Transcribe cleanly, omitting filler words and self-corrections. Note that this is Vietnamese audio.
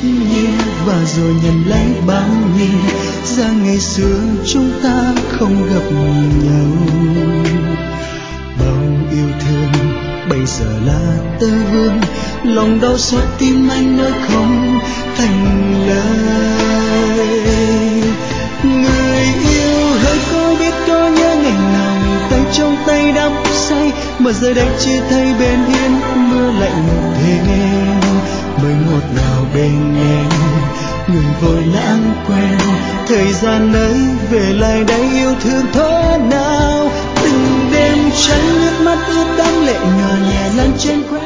nhiên và rồi nhận lấy bao nhiêu ra ngày xưa chúng ta không gặp nhau. Bao yêu thương bây giờ là tơ vương, lòng đau xót tim anh nói không thành lời. Người yêu hỡi có biết có nhớ ngày nào tay trong tay đắm say mà giờ đây chia tay bên yên mưa lạnh thêm mới ngọt ngào bên em. Người vội lãng quên thời gian ấy về lại đây yêu thương thế nào. Từng đêm trắng nước mắt ướt đẫm lệ nhỏ nhẹ lan trên khóe